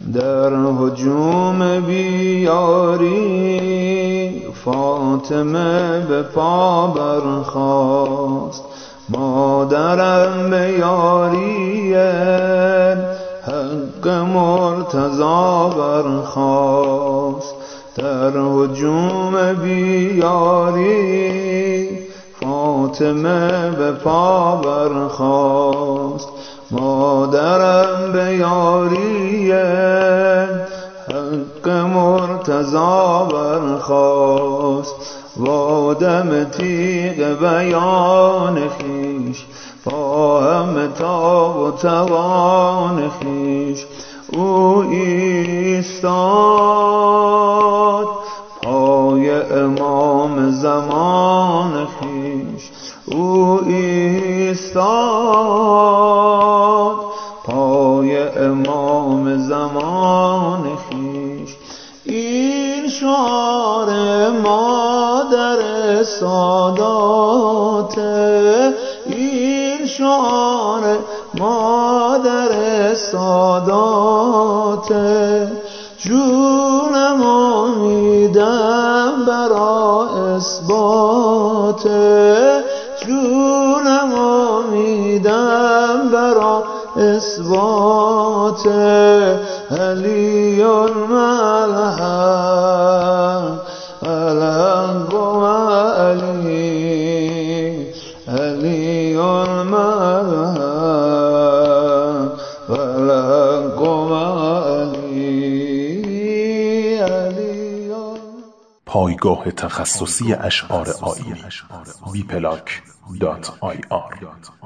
در هجوم بیاری فاطمه به پا برخاست، مادرم به یاری حق مرتضی برخاست. در هجوم بیاری فاطمه به پا برخاست، مادرم به یاری حق مرتضی برخاست. وادم تیغ بیان خویش با همه تاب و توان خویش، او ایستاد پای امام زمان خویش، او ایستاد پای امام زمان خویش. این شعار مادر سادات، این شعار مادر سادات، جونم میدم برا اثبات، جونم میدم برا اثبات. علی الملحق الحق و علی، علی الملحق الحق و علی، علی. پایگاه تخصصی اشعار آیینی wplac.ir